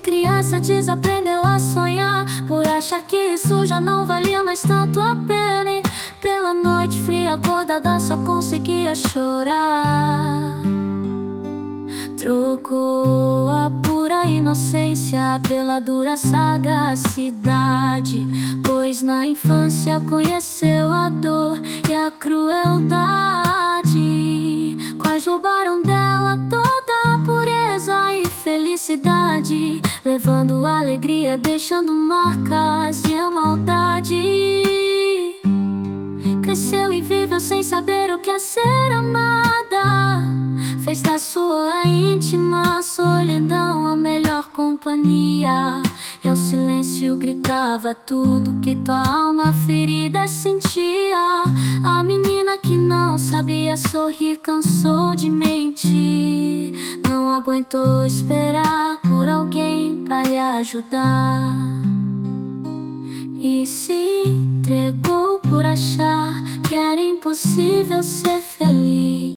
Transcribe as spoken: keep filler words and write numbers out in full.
criança desaprendeu a sonhar, por achar que isso já não valia mais tanto a pena. E pela noite fria acordada só conseguia chorar. Trocou a pura inocência pela dura sagacidade, pois na infância conheceu a dor e a crueldade. Quais roubaram dela toda a pureza e felicidade, levando alegria, deixando marcas de maldade. Cresceu e viveu sem saber o que é ser amada, fez da sua íntima solidão a melhor companhia. E ao silêncio gritava tudo que tua alma ferida sentia. A menina que não sabia sorrir cansou de mentir, não aguentou esperar por alguém pra lhe ajudar, e se entregou por achar que era impossível ser